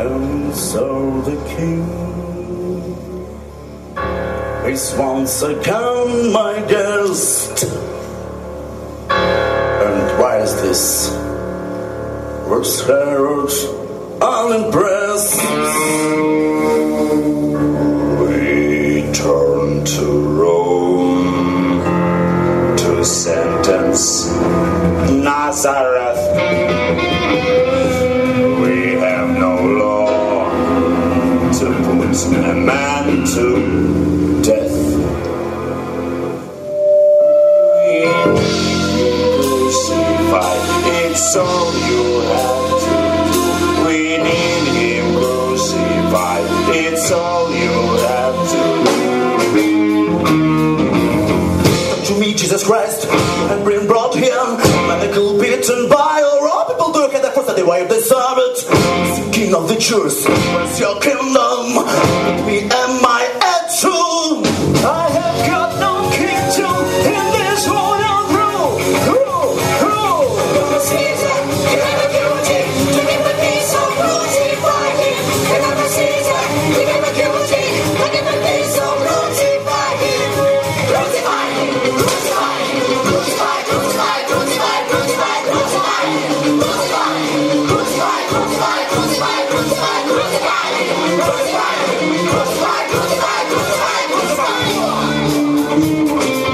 And so the king is once again my guest. And why is this? Was Herod unimpressed? We turn to Rome to sentence Nazareth. We have no law to put a man to death. We crucify, it's all you have to do. We need him crucified, it's all you have to do. To meet Jesus Christ and been brought here, medical beaten by all people do it at first the way they serve it. King of the Jews, where's your kingdom? With me am I at true? I have got no kingdom in this world of rule. Caesar, you have a duty to give the peace of crucify him. You have a Caesar, you have a duty to give the peace of crucify him. Crucify him, crucify him, crucify, crucify, crucify, crucify, crucify him. Crucify him, crucify, crucify, crucify, crucify, crucify him. Crucify him, crucify, crucify, crucify, crucify him.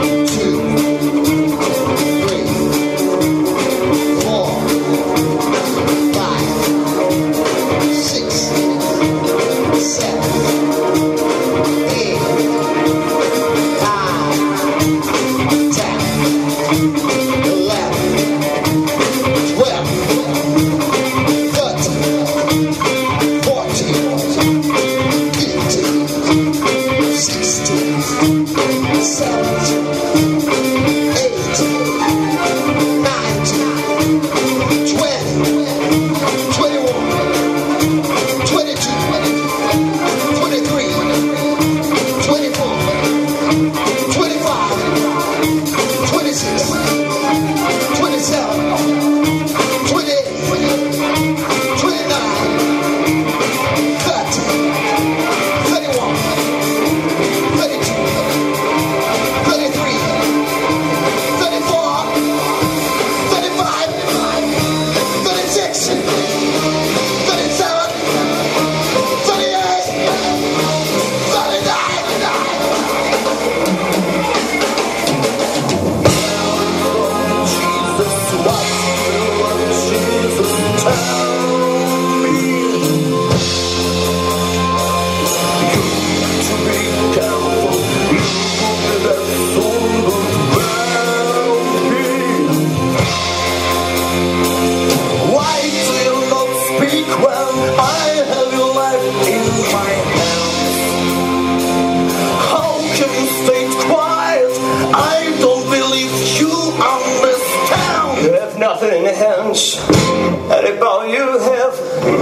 'Cause anybody you have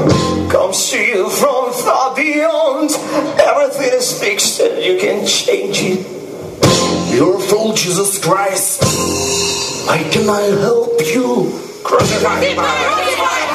comes to you from far beyond. Everything is fixed and you can change it. You're full, Jesus Christ. Why can I help you? Crucify me.